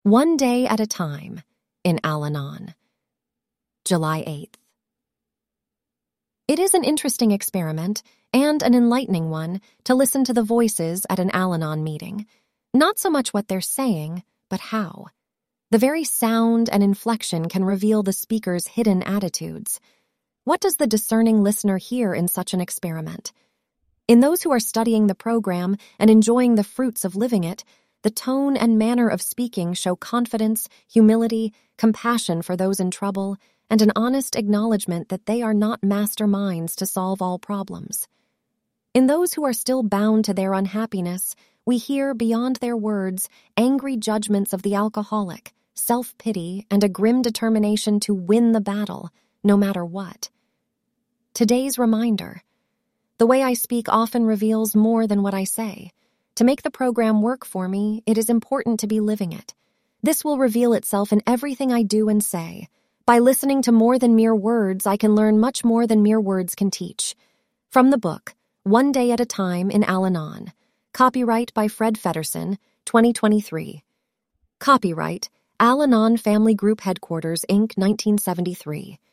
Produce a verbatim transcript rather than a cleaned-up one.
One Day at a Time in Al-Anon. July eighth. It is an interesting experiment and an enlightening one to listen to the voices at an Al-Anon meeting. Not so much what they're saying, but how. The very sound and inflection can reveal the speaker's hidden attitudes. What does the discerning listener hear in such an experiment? In those who are studying the program and enjoying the fruits of living it, the tone and manner of speaking show confidence, humility, compassion for those in trouble, and an honest acknowledgement that they are not master minds to solve all problems. In those who are still bound to their unhappiness, we hear, beyond their words, angry judgments of the alcoholic, self-pity, and a grim determination to win the battle, no matter what. Today's reminder: the way I speak often reveals more than what I say. To make the program work for me, it is important to be living it. This will reveal itself in everything I do and say. By listening to more than mere words, I can learn much more than mere words can teach. From the book, One Day at a Time in Al-Anon. Copyright by Fred Feddersen, twenty twenty-three. Copyright, Al-Anon Family Group Headquarters, Incorporated, nineteen seventy-three.